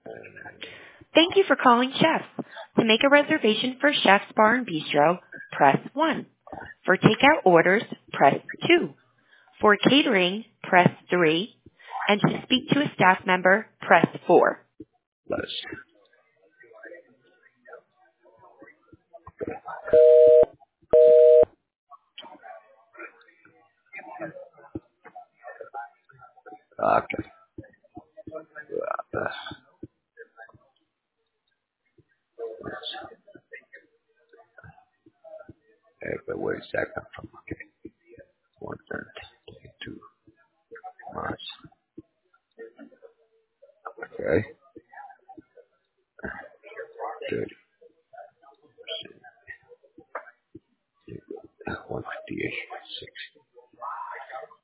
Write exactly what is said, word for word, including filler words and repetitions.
Thank you for calling Chef's. To make a reservation for Chef's Bar and Bistro, press one. For takeout orders, press two. For catering, press three. And to speak to a staff member, press four. Let's. Okay. Uh, okay, but where is that come from? Okay. One third, two March. Okay.